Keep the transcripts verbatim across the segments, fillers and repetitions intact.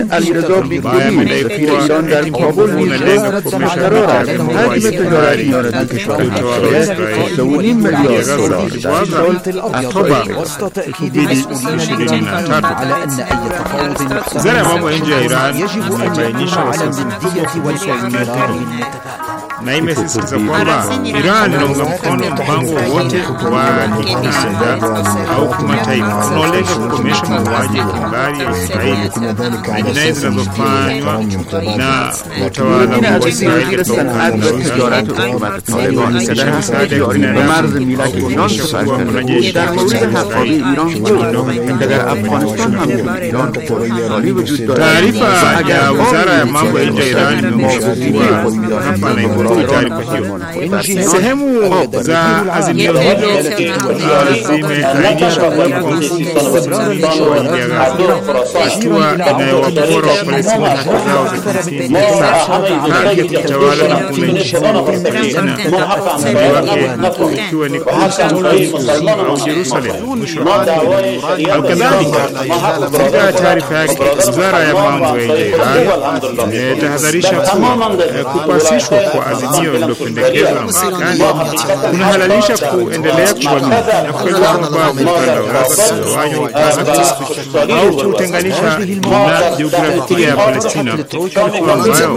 علیرضا بیگدوری سفیر ایران در کابل نیز قرار است حجم تجارت میان دو کشورها سه و نیم میلیارد دلار در سال وسط تأكيد المسؤولين على أن أي تفاوض زرع mambo ya nje ya Iran imebainisha wasimamizi والإعلام na imesisitiza kwamba Iran inaunga mkono mpango wote wa kikanda au kimataifa unaolenga kukomesha mauaji ya kimbari ya Israeli na jinai zinazofanywa na utawala wa Israeli katika ukanda wa Gaza. به مرز میلک ایران سفر کرده در مورد حقابه ایران گفت در افغانستان هم ایران پروژه‌ای وجود دارد. Taarifa ya Wizara ya Mambo ya Nje ya Iran imeongezwa hapa na imetoa taarifa hiyo. Sehemu za azimio hilo zimeainisha kuwepo msuluhisho wa ajili ya Gaza, hatua inayowapora Wapalestina haki zao za kimsingi, haki ya kutawala na kuunda nchi huru ya Palestina, wake ikiwa ni Quds au Jerusalem. Alkadhalika, katika taarifa yake, Wizara ya Mambo ya Nje ya Iran imetahadharisha kupasishwa kwa azimio lililopendekezwa na Marekani kunahalalisha kuendelea kuvamia na kuweka mabavu ukanda wa Gaza, kugawanywa Gaza au kutenganisha na jiografia ya Palestina, ambayo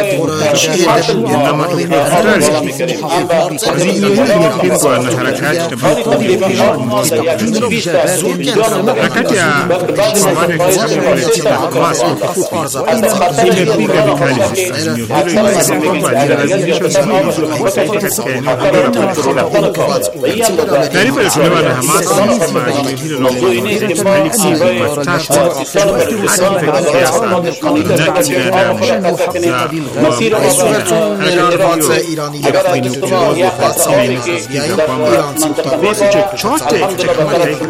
na matokeo hatari. Azimio hili limepingwa na harakati harakati ya kupambana na Kiislamu ya Palestina Hamas imepinga vikali azimio hilo, ikisema kwamba linalazimisha usimamizi wa kimataifa katika eneo hilo la Palestina. Taarifa iliyotolewa na Hamas inasema azimio hilo la ulinzi halikuwa matatu haki za kisiasa na kibinadamu za chochote cha kimataifa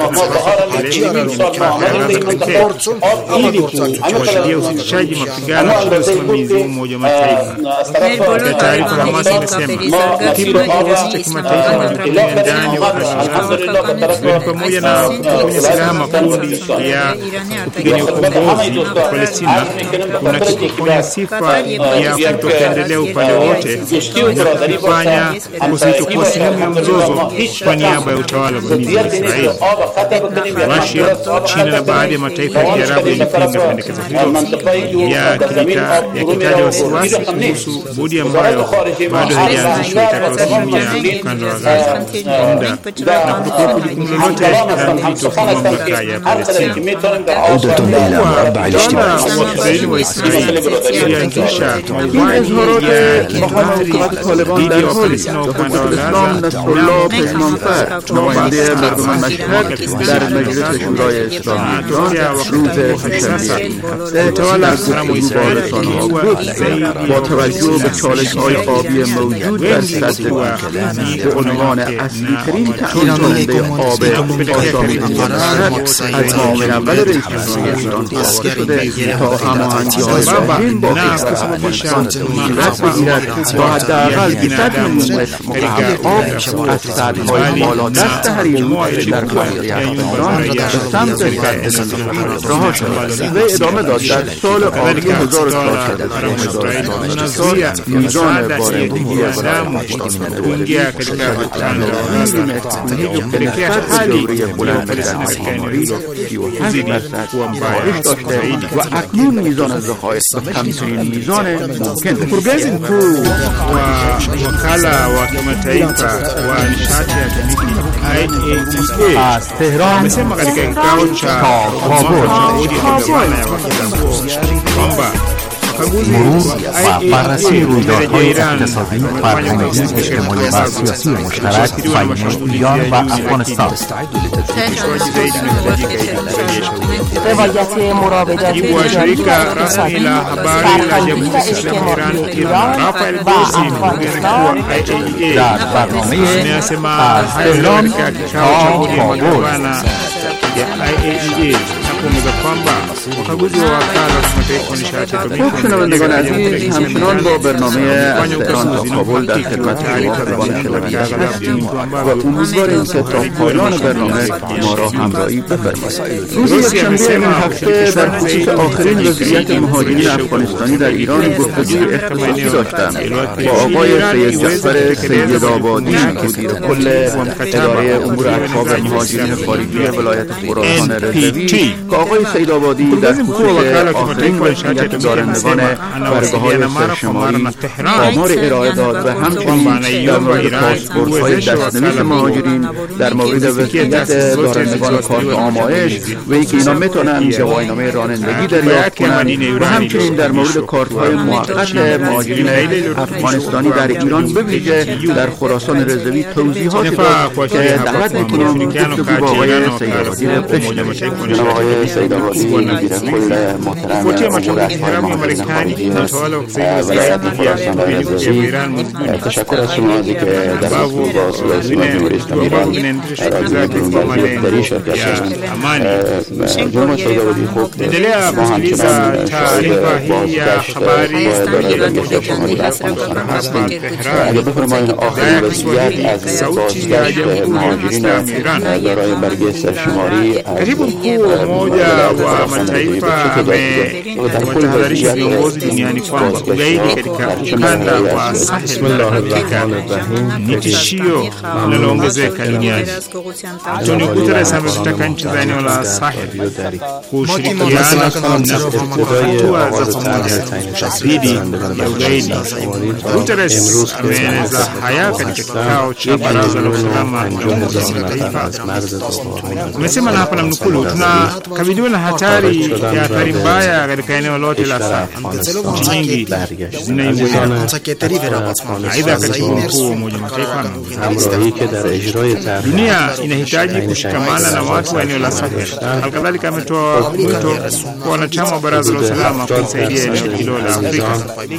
ili kufuatilia usitishaji mapigano chini ya usimamizi wa Umoja wa Mataifa. Katika taarifa Hamas imesema kipo kikosi cha kimataifa majukumu ya ndani ya Palestina pamoja na kupokonya silaha makundi ya kupigania ukombozi wa Palestina, kuna kupokonya sifa ya kutopendelea upande wote na kufanya kikosi kuwa sehemu ya mzozo kwa niaba ya utawala vamizi wa Israeli. Russia, China na baadhi ya mataifa ya Kiarabu yalipinga pendekezo hilo yakitaja wasiwasi kuhusu bodi ambayo bado haijaanzishwa itakayosimamia ukanda wa Gaza kwa muda na kutokuwepo jukumu lolote la mpito kwa mamlaka ya Palestina. Wazayuni wa Israeli ilianzisha mauaji ya kimbari dhidi ya Wapalestina wa ukanda wa Gaza نماینده مردم مشهد در مجلس شورای اسلامی ایران روز سه‌شنبه utawala haramu Israeli با توجه به چالش‌های آبی موجود در سد به عنوان اصلی ترین تأمین کننده آب آسامی از معاون اول رئیس جمهوری ایران آغاز شده تا هماهنگی‌های لازم با کشورها صورت بگیرد تا حداقل صد میلیون متر مکعب آب از سدهای بالادست حریم در منطقه ایران به سمت سد رها شود. وی ادامه داد در سال آبی هزار و چهارصد میزان بارندگی برای kuingia katika ukanda wa Gaza kupelekea hali بلند kuwa mbaya zaidi. و اکنون میزان ذخایر کمترین میزان ممکن. Mkurugenzi mkuu wa wakala wa kimataifa wa nishati ya atomiki I A E A amesema katika kikao cha bodi ya magavana ya wakala kwamba مرور و بررسی رویدادهای اقتصادی، فرهنگی، اجتماعی و سیاسی مشترک بین ایران و افغانستان. روایت مراودات ایرانی و اقتصادی فرهنگی و اجتماعی ایران و افغانستان در برنامه از تهران تا کابل. I A E A kwamba wakaguzi wa wakala wa kimataifa wa nishati خوب شنوندگان عزیز، همچنان با برنامه از تهران تا کابل در خدمت شما پیمان شنونده هستیم و امیدواریم که تا پایان برنامه ما را همراهی بفرمایید. روز یکشنبه این هفته در خصوص آخرین وضعیت مهاجرین افغانستانی در ایران گفتگوی اختصاصی داشتم با آقای سید جعفر سیدآبادی، مدیر کل اداره امور اطفال مهاجرین خارجی ولایت خراسان رضوی، که آقای سیدآبادی در خصوص آخرین وضعیت دارندگان برگه‌های سرشماری آمار ارائه داد و همچنین در مورد پاسپورت‌های دستنویس مهاجرین، در مورد وضعیت دارندگان کارت آمایش و اینکه اینا میتونن گواهینامه رانندگی دریافت کنند و همچنین در مورد کارت‌های موقت مهاجرین افغانستانی در ایران به ویژه در خراسان رضوی توضیحاتی داد که دعوت می‌کنم گفتگو با آقای سیدآبادی را بشنوید. آقای سیدآبادی مدیر کل محترم احترام Marekani inatawala تشکر از شما از اینکه در اصول با صدای سیما جمهوری اسلامی در شرکت شدند. جناب سیدآبادی خوب ما همچنان شاهد بازگشت دارندگان شماری افغانستان هستیم. اگر بفرمایید آخرین وضعیت از بازگشت مهاجرین دارای برگه سرشماری karibu mkuu wa Umoja wa Mataifa ametahadharisha viongozi duniani kwamba ugaidi katika ukanda wa Sahel Afrika ni tishio linaloongezeka duniani. Antonio Guterres amezitaka nchi za eneo la Sahel kushirikiana na kuchukua hatua za pamoja dhidi ya ugaidi. Guterres ameeleza haya katika kikao cha Baraza la Usalama la Umoja wa Mataifa. Amesema, na hapa namnukuu, tunakabiliwa na hatari ya athari mbaya katika eneo lote la Sahel. Nchi nyingi zinaingia. Aidha, katibu mkuu wa Umoja wa Mataifa dunia inahitaji kushikamana na watu wa eneo la Sahel. Halikadhalika ametoa mwito kwa wanachama wa Baraza la Usalama kusaidia eneo hilo la Afrika.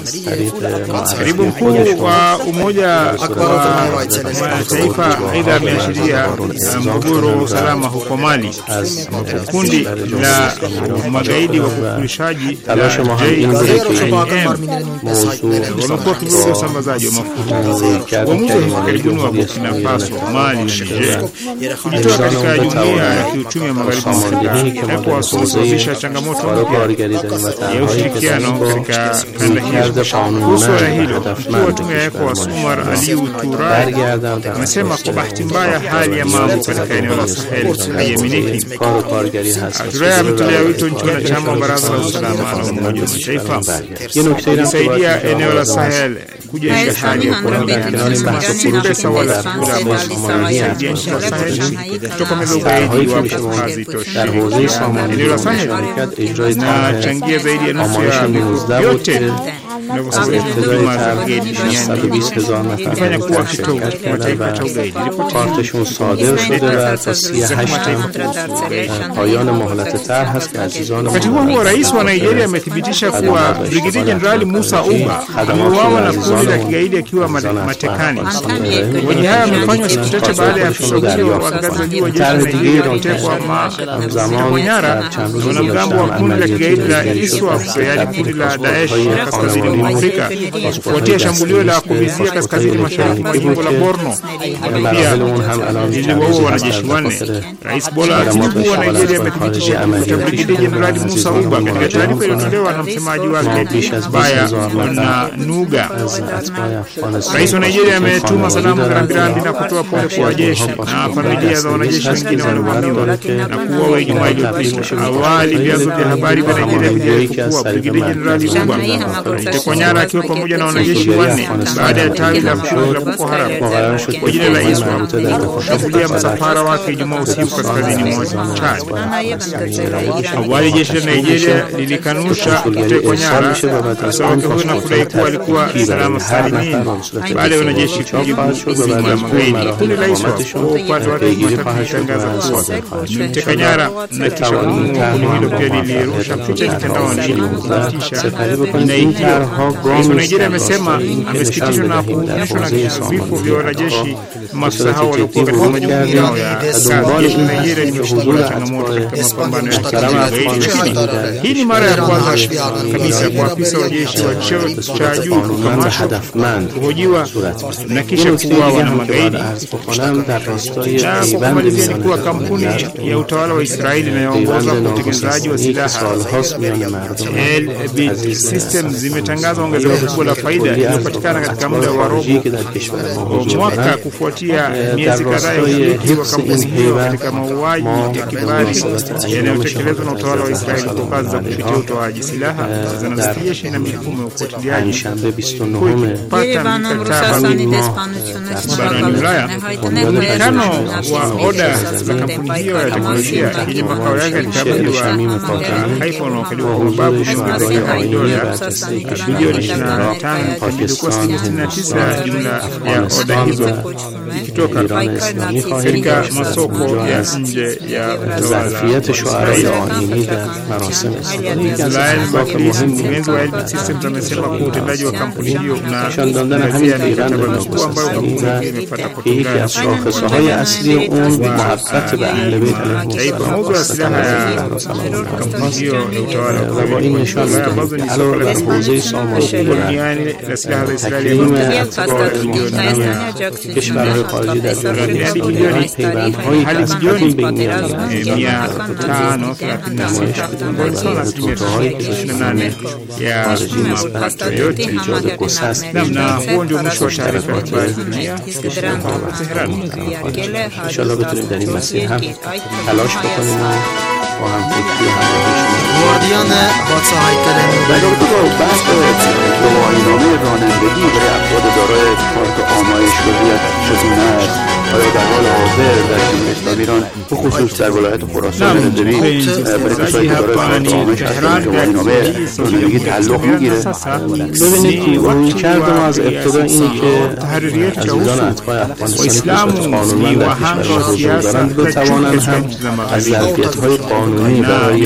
Katibu mkuu wa Umoja wa Mataifa aidha ameashiria mgogoro wa usalama huko Mali, ambapo kundi la magaidi wa kufurishaji la J N M wamekuwa kivuruga usambazaji wa mafuta. Uamuzi wa karibuni wa Burkina Faso, Mali na Niger kujitoa katika jumuiya ya kiuchumi ya magharibi mwa Afrika na kuwasuluhisha changamoto ya ushirikiano katika kanda hiyo. Kuhusu suala hilo, mkuu wa tume ya ECOWAS Umar Aliou Touray amesema kwa bahati mbaya hali ya mambo katika eneo la Sahel haiaminiki. Touray ametolea wito nchi wanachama wa Baraza la Usalama la Umoja wa Mataifa kusaidia eneo la Sahel kujenga hali ya kuaminiana, si pesa wala kura kusaidia nchi za Sahel kutokomeza ugaidi wa kazi tosha. Eneo la Sahel linachangia zaidi ya nusu ya vifo vyote vinavyosababishwa na huduma za ugaidi duniani, kufanya kuwa kitovu cha kimataifa cha ugaidi. کارتشون صادر شده و تا سی و هشت پایان مهلت طرح هست که عزیزان wakati huo huo rais wa Nigeria amethibitisha kuwa Brigedia Jenerali Musa Uba ameuawa na kundi la kigaidi akiwa matekani. Mauaji haya yamefanywa siku chache baada ya afisa wa ngazi za juu wa jeshi la Nigeria kutekwa nyara na wanamgambo wa kundi la kigaidi la ISWAP, yaani kundi la Daesh kaskazini mwa Afrika, kufuatia shambulio la kuvizia kaskazini mashariki mwa jimbo la Borno. Pia liliwaua wanajeshi wanne. Rais Bola Tinubu wa Nigeria amethibitisha kifo cha Brigedia Jenerali Musa Uba katika taarifa iliyotolewa na msemaji wake Baya na Nuga. Rais wa Nigeria ametuma salamu za rambirambi na kutoa pole kwa wajeshi na familia za wanajeshi wengine waliouawa na kuuawa Ijumaa iliyopita. Awali vyanzo vya habari vya Nigeria viliarifu kuwa Brigedia Jenerali Uba alitekwa nyara akiwa pamoja na wanajeshi wanne baada ya tawi la mshirika la Boko Haram kwa jina la ISWAP kushambulia msafara wake Ijumaa usiku kaskazini mwa Chad. Awali jeshi la Nigeria lilikanusha kutekwa nyara wake huyo na kudai kuwa alikuwa salama salimini baada ya wanajeshi kujibu hujuma ya magaidi. Kundi la ISWAP kwa upande wake limetangaza kuwa limeteka nyara na kisha kumuua. Kundi hilo pia lilirusha picha mitandaoni ili kuthibitisha jinai hiyo. Rais wa Nigeria amesema amesikitishwa na kuhuzunishwa na vifo vya wanajeshi masaha waliokuwa katika majukumu yao ya kazi. Nigeria imeshuhudia changamoto katika mapambano ya kigaidi. Hii ni mara ya kwanza kabisa kwa afisa wa jeshi wa cheo cha juu kukamatwa, kuhojiwa na kisha kuuawa na magaidi. Na kwa kumalizia ni kuwa kampuni ya utawala wa Israeli inayoongoza kwa utengenezaji wa silaha L B Systems zimetangaza ongezeko kubwa la faida iliyopatikana katika muda wa robo mwaka kufuatia miezi kadhaa ya udhibiti wa kampuni hiyo katika mauaji ya kimbari yanayotekelezwa na utawala wa Israeli kwa kazi za kupitia utoaji silaha za kijeshi na mifumo ya ufuatiliaji. Kupata mkataba barani Ulaya, muonekano wa oda za kampuni hiyo ya teknolojia yenye makao yake katika mji wa Haifa unaokaliwa kwa mabavu ya dola bilioni ishirini na tano ilikuwa sitini na tisa jumla ya oda hizo ikitoka katika masoko ya nje ya ظرفیت شعرای آیینی در مراسم Israel Bakris, mwenzi wa L B Systems, amesema kuwa utendaji wa kampuni hiyo نشان دادن همین پیوند نوگسستنی و که یکی از شاخصه‌های اصلی اون محبت به اهل بیت علیهم السلام و با این نشان می‌دهیم که علاوه بر حوزه سامان‌های تکریم کشورهای خارجی در جامعه اسلامی پیوندهایی که از قدیم بین میانی tano thelathini na sita kwa asilimia ishirini na nane ya mapato yote ایجاد گسست namna. Huo ndio mwisho wa taarifa ya habari za dunia. انشالله بتونیم در این مسیر هم تلاش بکنیم و با هم فکری همراهی گواردیان باتسا هیکل در رابطه با بحث گواهینامه رانندگی برای افراد دارای کارت آمایش هویت شگونه‌اش آیا در حال حاضر در جمهوری اسلامی ایران به خصوص در ولایت خراسان رضوی برای کسایی که دارای کارت آمایش هستند گواهینامه رانندگی تعلق میگیره؟ ببینید روی کرد ما از ابتدا اینه که عزیزان اتباع افغانستانی که قانونمند در کشور حضور دارند بتوانند هم از ظرفیت‌های قانونی برای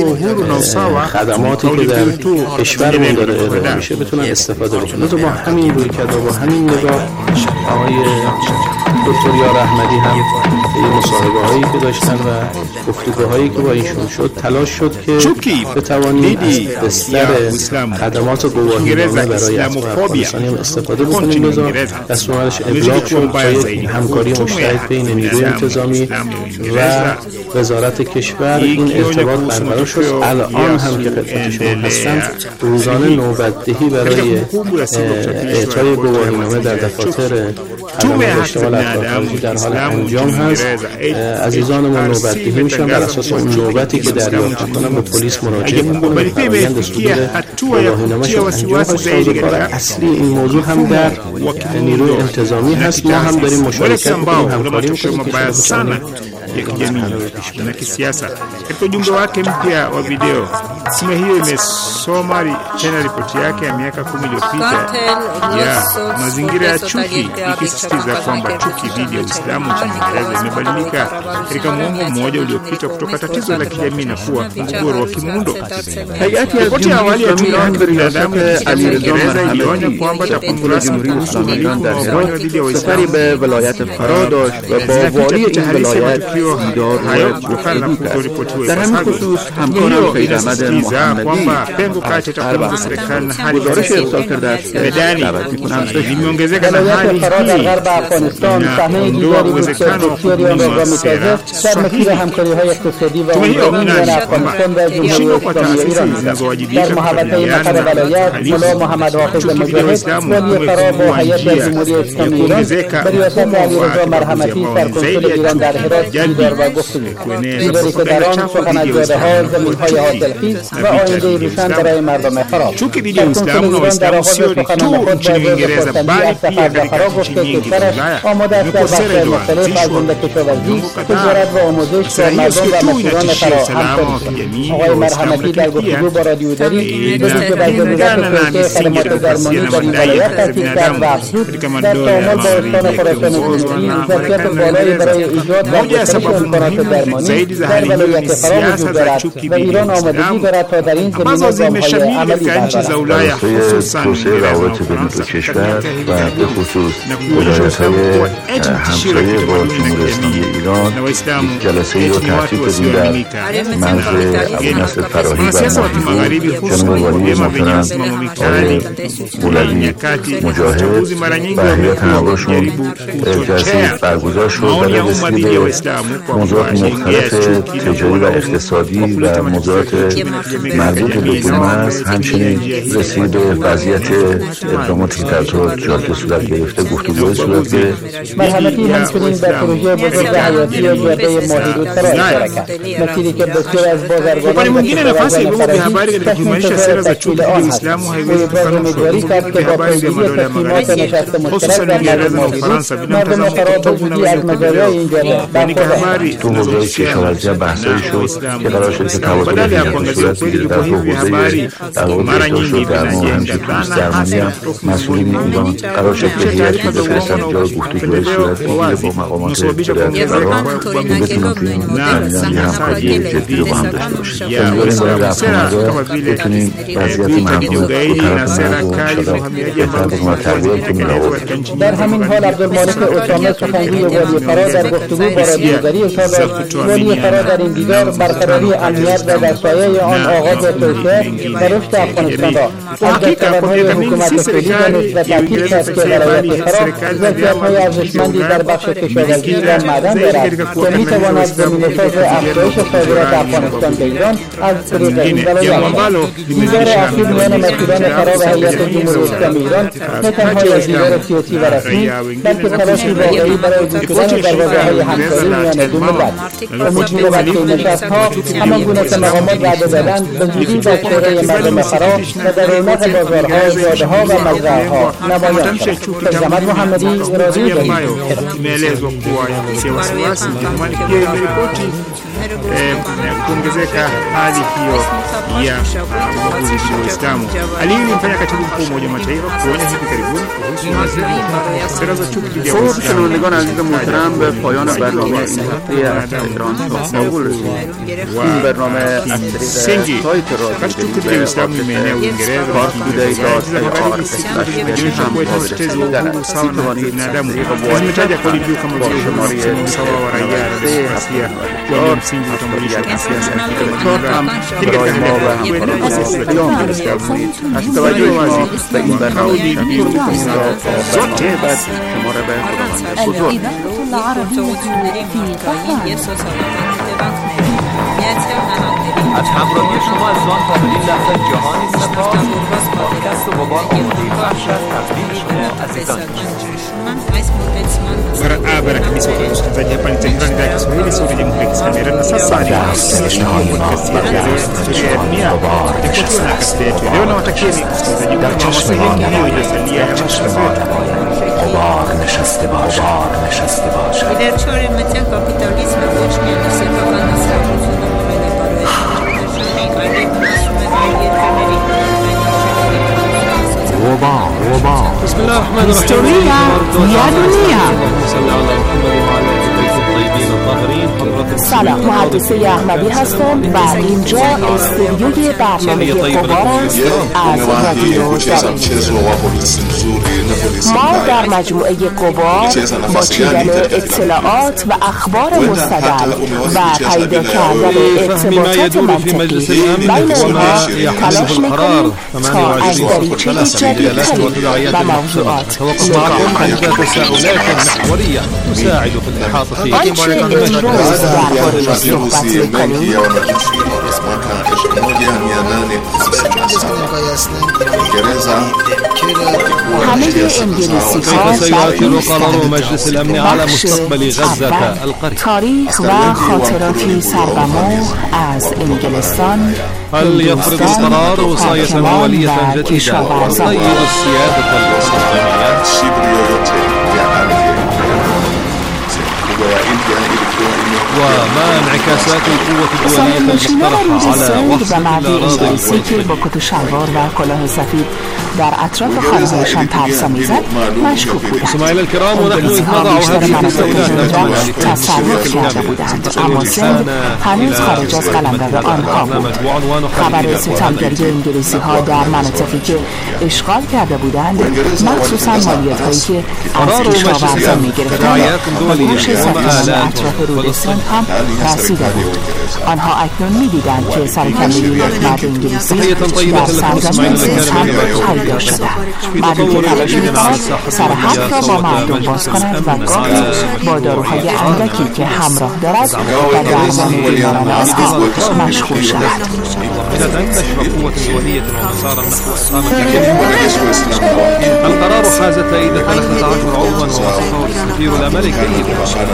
خدماتی که در کشورمون داره ارائه میشه بتونن استفاده بکنن. تو با همین روی کرد و با همین نگاه آقای دکتر یار احمدی هم به مصاحبه‌هایی که داشتن و گفتگوهایی که با ایشون شد تلاش شد که بتوانیم از بستر خدمات گواهینامه برای افغانستانی هم استفاده بکنیم. لذا دستورالعملش ابلاغ شد تا یک همکاری مشترک بین نیروی انتظامی و وزارت کشور این ارتباط برقرار شد. الان هم که خدمت شما هستم روزانه نوبتدهی برای اعطای گواهینامه در دفاتر خدمات اشتغال افراد خارجی در حال انجام هست. عزیزانمون نوبتدهی میشن بر اساس اون نوبتی که دریافت میکنن به پلیس مراجعه میکنن و فرآیند صدور گواهینامه‌شون انجام هست. سازوکار اصلی این موضوع هم در نیروی انتظامی هست. ما هم داریم مشارکت میکنیم، همکاری میکنیم ya kijamii na kisiasa. Katika ujumbe wake mpya wa video, tume hiyo imesoma tena ripoti yake ya miaka kumi iliyopita ya mazingira ya chuki, ikisisitiza kwamba chuki dhidi ya Uislamu nchini Uingereza imebadilika katika muongo mmoja uliopita kutoka tatizo la kijamii na kuwa mgogoro wa kimuundo. Ripoti ya awali ya tume ya haki za binadamu ya Uingereza ilionya kwamba takwimu rasmi kuhusu uhalifu wa wafanywa dhidi ya Waislamu به ولایت فرا داشت و با والی این ولایت دیدار و در همین خصوص همکارم سید احمد محمدی گزارش ارسال کرده است که دعوت می‌کنم limeongezeka na hali hii غرب افغانستان صحنه دیگری بسیار بسیاری آن را می‌سازد در مسیر همکاری‌های اقتصادی و عمومی بین افغانستان و جمهوری اسلامی ایران. در محوطه مقر ولایت ملا محمد حافظ مجاهد ولی فرا با هیئت جمهوری اسلامی ایران به ریاست علیرضا مرحمتی سرکنسول ایران در هرات دیدار و گفتگو دیداری که در آن سخن از جاده‌ها، زمین‌های حاصلخیز و آینده روشن برای مردم خراب. Chuki dhidi ya Uislamu na Waislamu sio tu nchini Uingereza bali pia katika nchi nyingi za Ulaya. Imekuwa sera iliyoanzishwa miongo kadhaa na sio tu inatishia usalama wa kijamii wa Waislamu, lakini pia inaendana na misingi ya demokrasia na madai ya haki za binadamu katika madola ya magharibi yakiongozwa na Marekani na Uingereza. Moja ya sababu sababu muhimu zaidi za hali hiyo ni siasa za chuki dhidi ya Uislamu ambazo zimeshamiri katika nchi za Ulaya, hususan روابط بین دو کشور و به خصوص ولایت‌های همسایه با جمهوری اسلامی ایران یک جلسه‌ای رو ترتیب دادیم در مرز ابونصر فراهی و ماهیجو. جناب والی محترم آقای مولوی مجاهد و هیئت همراهشون جلسه برگزار شد برای رسیدگی به موضوعات مختلف تجاری و اقتصادی و موضوعات مربوط به دو مرز، همچنین رسید به وضعیت اقداماتی که در جاده صورت گرفته گفتگوهای صورت گرفت. مرحمتی همچنین در پروژه بزرگ حیاتی جاده ماهیجو اشتراک کرد. مسیری که بسیار از بازرگانان mwingine nafasi ya vyombo vya habari katika kuimarisha sera za chuki dhidi ya Uislamu haiwezi kufanikishwa kwa vyombo vya habari vya madola ya Magharibi, hususan Uingereza na Ufaransa vinamtazamo potovu na wenye upendeleo kuandika habari zinazohusiana na Uislamu. Badala ya kuangazia ukweli, vyombo hivi vya habari mara nyingi vinajenga dhana hasi na مسئولین ایران قرار شد که هیئتی بفرستن جای گفتگوهای صورت بگیره با مقامات اداره قرار که بتونن توی این یه همکاری جدی رو با هم داشته باشیم. امیدواریم برای رفت آمده بتونیم وضعیت مردم رو طرف نرد و بهتر بکنم تغییر کنیم روابط. در همین حال عبدالمالک اسامه سخنگوی والی فرا در گفتگو با رادیوگری اشاره داشت. والی فرا در این دیدار برقراری امنیت و در سایه آن آغاز توسعه و رشد افغانستان را از دستاوردهای حکومت فعلی دانست و تاکید کرد که ولایت فرا ظرفیت‌های ارزشمندی در بخش کشاورزی و معدن دارد که می‌تواند زمینه‌ساز افزایش صادرات افغانستان به ایران از طریق این ولایت. دیدار اخیر میان مسئولان فرا و هیئت جمهوری اسلامی ایران نه تنها یک دیدار سیاسی و رسمی بلکه تلاشی واقعی برای باز شدن دروازه‌های همکاری میان دو ملت. امید می‌رود که این نشست‌ها همانگونه که مقامات وعده دادند به زودی در چهره مردم فرا و در رونق بازارها، جاده‌ها و مزرعه‌ها نمایان شود. زحمت محمدی، رادیو imeelezwa kuwa ya wasiwasi jamani, pia imeripoti kuongezeka hali hiyo ya ubaguzi dhidi ya Uislamu. Hali hii ilimfanya katibu mkuu wa Umoja wa Mataifa kuonya hivi karibuni kuhusu sera za chuki dhidi ya Uislamu. شنوندگان عزیز محترم، به پایان برنامه این هفته از ایران تا کابل رسیدیم. این برنامه از طریق سایت رادیو به Uislamu imeenea Uingereza na utetezi wa uhuru sawa na binadamu zimetaja kauli mbiu kama vile uhuru sawa wa raia na demokrasia kuwa msingi wa utambulisho wa kisiasa na kijamii. Katika hali ya kuendelea از توجه ما به این برنامه zote basi شماره به بزرگ از همراهی شما عزیزان تا به این لحظه جهانی سپاس. پادکست غبار آماده بخش از تقدیم شما عزیزان. barabara kabisa kwa msikilizaji, hapa ni Tehran, idhaa ya Kiswahili, sauti ya Jamhuri ya Kiislamu ya Iran. Na sasa ni podcast ya dunia tukiwa na kasida yetu leo, na watakieni msikilizaji kwa sehemu hiyo iliyosalia ya matangazo yetu. غبار نشسته باش غبار نشسته باش در چهار متن کاپیتالیسم وجه میانسه و نصر موضوع مورد غبار غبار بسم الله الرحمن الرحيم. هستوريا يا دنيا. صلى على محمد وعلى آل البيت الطيبين الطاهرين. سلام، محدثه احمدی هستم و اینجا استودیوی برنامه غبار است از رادیو ما در مجموعه غبار با چیدن اطلاعات و اخبار مستند و پیدا کردن ارتباطات منطقی بین آنها تلاش میکنیم تا از دریچه جدیدتری و موضوعات نگاه کنیم. تساعد في الإحاطة آنچه امروز درباره صحبت میکنیم همه انگلیسی ها سيواصل قرار مجلس الأمن على مستقبل غزة القريب. تاریخ و خاطراتی سربمو از انگلستان، هل يفرض القرار وصاية ولية جديدة ويقيد السيادة الإسلامية؟ وما انعكاسات القوة الدولية المقترحة على وحدة الأراضي که با کت و شلوار و کلاه سفید در اطراف خانه‌هایشان ترسامی‌زد مشکوک بودند. سماعیل الكرام ونحن نضع هذه المناطق تصرف کرده بودند، اما سند هنوز خارج از قلمرو آنها بود. خبر ستمگری انگلیسی‌ها در مناطقی که اشغال کرده بودند، مخصوصا مالیات‌هایی که از کشاورزان می‌گرفتند و گوش سفینه‌های اطراف رود سند هم رسیده بود. آنها اکنون می‌دیدند که سرکله یک مرد انگلیسی در سرزمین سند هم پیدا شده. مردی که تلاش می‌کند سر حق را با مردم باز کند و گاهی با داروهای اندکی که همراه دارد و درمان بیماران آنها مشغول شود. القرار حاز تأييد ثلاثة عشر عضوا ووصفه السفير الأمريكي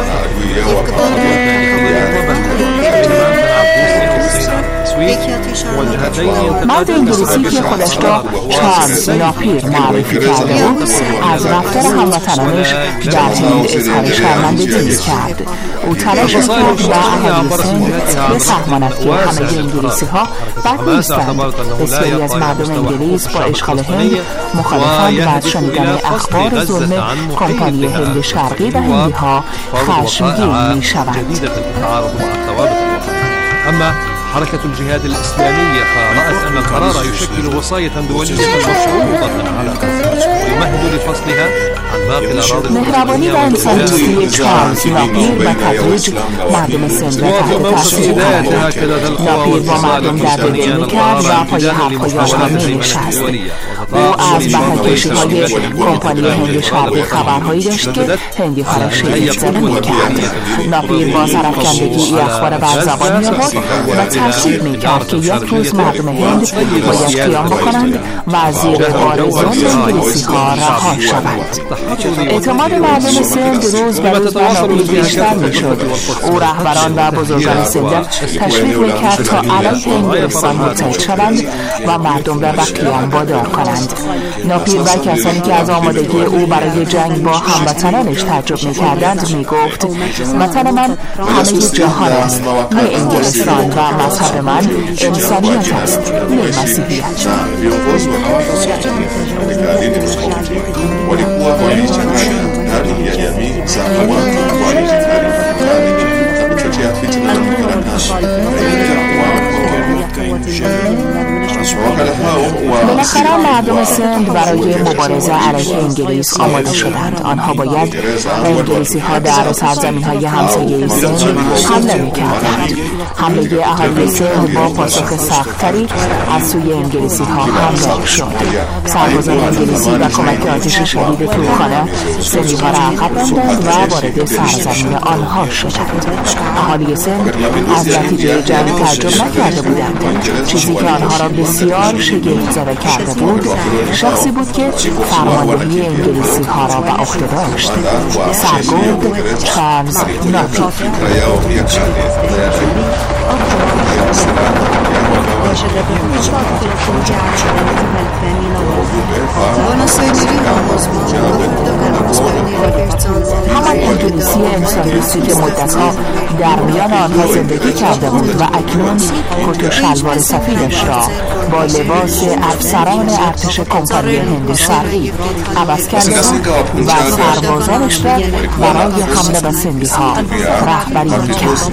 مرد انگلیسی که خودش را چارلز ناپیر معرفی کرده بود از رفتار هموطنانش در هند اظهار شرمندگی کرد. او تلاش کرد و اهالی سند بفهماند که همه انگلیسی ها بد نیستند. بسیاری از مردم انگلیس با اشغال هند مخالفند و از شنیدن اخبار ظلم کمپانی هند شرقی و هندی ها خشمگین می شوند. أما حركة الجهاد الإسلامي فرأت أن القرار يشكل وصاية دولية مشروطة على مصر ويمهد لفصلها عن باقي الأراضي. مهربانی و انسان‌دوستی چارلز ناپیر به تدریج مردم سند را تحت تاثیر قرار داد. ناپیر با مردم درددل می‌کرد و پای حرف‌های آنها می‌نشست. او از بهره‌کشی‌های کمپانی هند شرقی خبرهایی داشت که هندی‌ها را شلیک زده می‌کرد. ناپیر با سرافکندگی این اخبار بر زبان می‌آورد و ترتیب می‌کرد که یک روز مردم هند باید قیام بکنند و از زیر بار ظلم انگلیسی‌ها رها شوند. اعتماد مردم سند روز به روز به ناپیر بیشتر می‌شد. او رهبران و بزرگان سند تشویق می‌کرد تا علیه انگلستان متحد شوند و مردم را به قیام وادار کنند. ناپیر و کسانی که از آمادگی او برای جنگ با هموطنانش تعجب می‌کردند می‌گفت وطن من همه جهان است، نه انگلستان، و مذهب من انسانیت است، نه مسیحیت. بالاخره مردم سند برای مبارزه علیه انگلیس آماده شدند. آنها باید انگلیسی ها در سرزمین های همسایه سند حمله می کردند. حمله اهالی سند با پاسخ سخت‌تری از سوی انگلیسی ها همراه شد. سربازان انگلیسی و کمک آتش شدید توپخانه سندی ها را عقب راندند و وارد سرزمین آنها شدند. اهالی سند از نتیجه جنگ تعجب نکرده بودند. چیزی که آنها را بسیار شگفت زده کرده بود شخصی بود که فرماندهی انگلیسی ها را به عهده داشت، سرگرد چارلز ناپیر. همان انگلیسی انسان‌دوستی که مدتها در میان آنها زندگی کرده بود و اکنون کت و شلوار سفیدش را با لباس افسران ارتش کمپانی هند شرقی عوض کرده و سربازانش را برای حمله به سندی ها رهبری می‌کرد.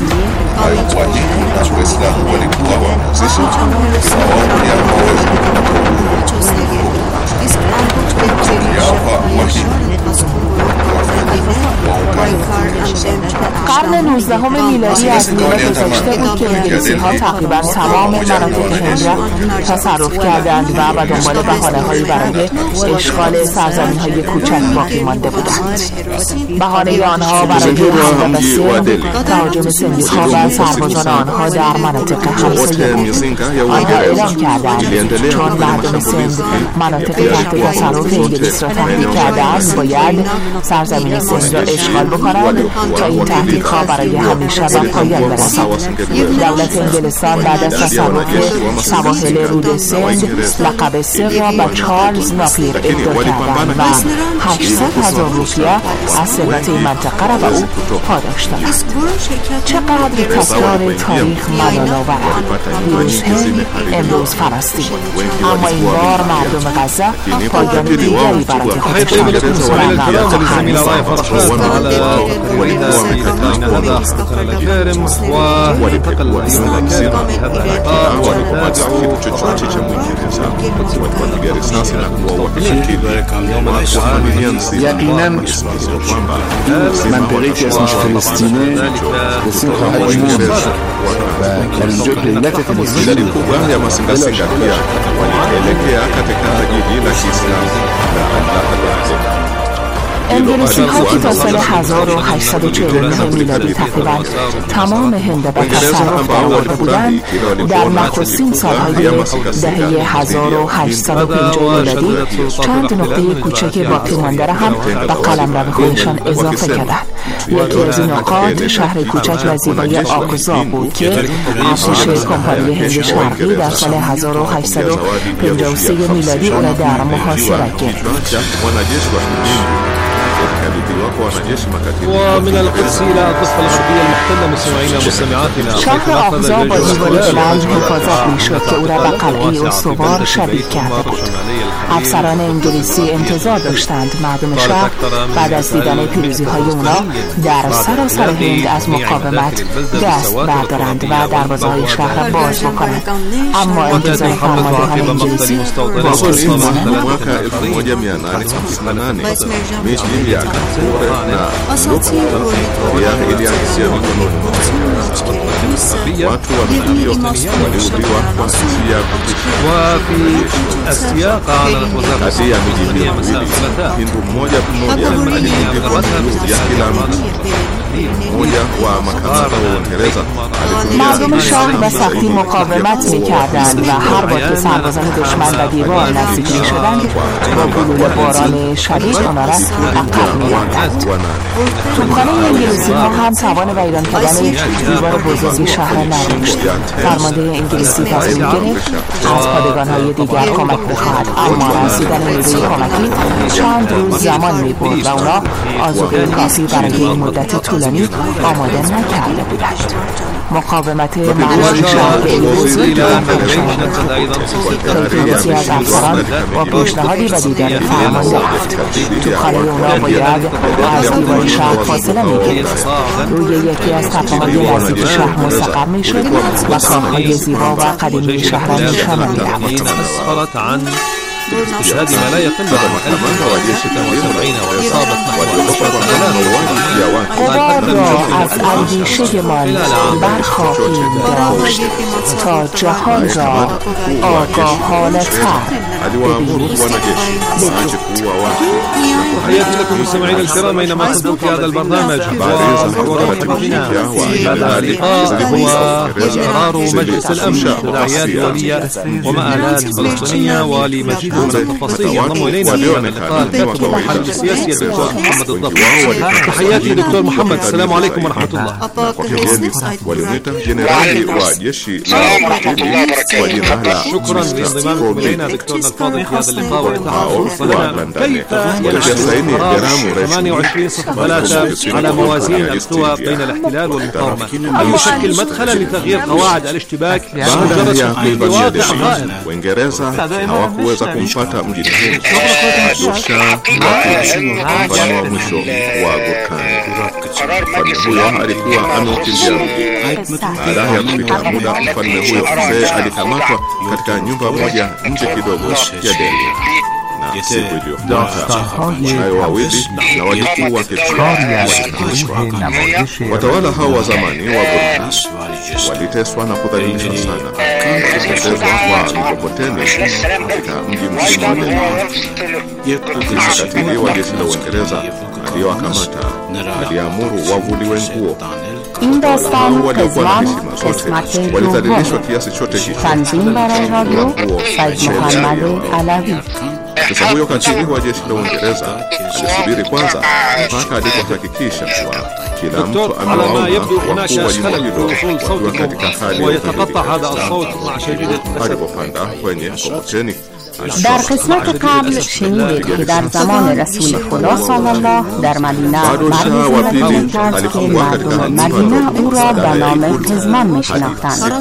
قرن نوزدهم میلادی از میلاد گذشته بود که انگلیسی ها تقریبا تمام مناطق هند را تصرف کردند و به دنبال بهانه‌هایی برای اشغال سرزمین های کوچک باقی مانده بودند. بهانه آنها برای حمله به سند، تهاجم سندی ها و سربازان آنها در مناطق همسایه بود. آنها اعلام کردند چون مردم سند مناطق تحت تصرف انگلیس را تهدید کردند باید سرزمین سند را اشغال بکنند تا این تهدیدها برای همیشه به پایان برسد. دولت انگلستان بعد از تصرف سواحل رود سند لقب سر را به چارلز ناپیر اهدا کردند و هشتصد هزار روپیه از ثروت این منطقه را به او پاداش دادند. چقدر تکرار تاریخ ملال‌آور، دیروز هند، امروز فلسطین، اما این بار مردم غزه پایان دیگری برای خودشان یقینا منطقه‌ای که اسمش فلسطینه بسیار خواهد موند و در اینجا دولت فلسطین انگلیسی ها که تا سال هزار و هشتصد و چهل و نه میلادی تقریبا تمام هند به تصرف درآورده بودند، در نخستین سالهای دهه هزار و هشتصد و پنجاه میلادی چند نقطه کوچک باقی مانده را هم به قلمرو خودشان اضافه کردند. یکی از این نقاط شهر کوچک و زیبای آکوزا بود که ارتش کمپانی هند شرقی در سال هزار و هشتصد و پنجاه و سه میلادی او را در محاصره کرد. ومن القدس إلى الضفة الغربية المحتلة مستمعينا مستمعاتنا شهر آقزا با دیوار بلند حفاظت میشد که او را به قلعه استوار شبیه کرده بود. افسران انگلیسی انتظار داشتند مردم شهر بعد از دیدن پیروزی های اونا در سراسر هند از مقاومت دست بردارند و دروازه های شهر را باز بکنند، اما انتظار فرماندهان انگلیسی باقی ماند. وفي السياق أعلنت وزارة الصحة مساء الثلاثاء مردم شهر به سختی مقاومت می‌کردند و هر بار که سربازان دشمن به دیوار نزدیک می‌شدند با گلوله باران شدید آنها را عقب می‌راندند. توپخانه انگلیسی‌ها هم توان ویران کردن دیوار بزرگی شهر را نداشت. فرمانده انگلیسی تصمیم گرفت از پادگان‌های دیگر کمک بخواهد، اما رسیدن نیروی کمکی چند روز زمان می‌برد و آنها آذوقه کافی برای این مدت طولانی آماده نکرده بودند. مقاومت مردم شهر به امروز خیلی از افسران با پیشنهادی و دیگر فرمان رفت. توپخانه اونا باید از دیوار شهر فاصله می‌گرفت، روی یکی از تپه‌های نزدیک شهر مستقر می‌شد و کاخ‌های زیبا و قدیمی شهر را نشانه می‌داد. استشهاد ما لا يقل عن ألف وستة وسبعين وإصابة غبار را از اندیشه من برخواهیم داشت تا جهان را آگاهانه تر ببینید. تحياتي لكم مستمعينا الكرام أينما كنتم في هذا البرنامج، ومحور حديثنا هذا اللقاء هو قرار مجلس الأمن تداعيات دولية ومآلات فلسطينية. ولمزيد من التفاصيل ينضم إلينا في اللقاء الكاتب والمحلل السياسي الدكتور محمد الضبط. تحياتي دكتور محمد، السلام عليكم ورحمة الله. شكرا لانضمامكم إلينا دكتورنا الفاضل في هذا اللقاء والتعرف لنا كيف يشكل قرار ثمانية وعشرين صفر ثلاثة على موازين القوى بين الاحتلال والمقاومة، هل يشكل مدخلا لتغيير قواعد الاشتباك مجرد تحقيق واقع قائم؟ hawakuweza kumpata mjini Arusha mfano wa mwisho wa Gurkani. Mfalme huyo alikuwa amekimbia. Baada ya kupita muda, mfalme huyo mzee alikamatwa katika nyumba moja nje kidogo ya Delhi. Na siku iliyofuata hayo wawili na wajukuu wake watawala hao wa zamani wa Gurkani waliteswa na kudhalilishwa sana. Kuteswa kwa mkokoteni katika mji mzima wa Delhi. Katili wa jeshi la Uingereza aliyowakamata aliamuru wavuliwe nguo. این داستان قزمان قسمت دوم تنظیم برای رادیو سید محمد علوی. Afisa huyo katili wa jeshi la Uingereza alisubiri kwanza mpaka alipohakikisha kuwa kila mtu amewaona wakuu wa jimbo hilo wakiwa katika hali ya utulivu. Alipopanda kwenye mkokoteni در قسمت قبل شنیدید که در زمان رسول خدا صلی الله در مدینه مردی زندگی کرد که مردم مدینه او را به نام قزمان می‌شناختند.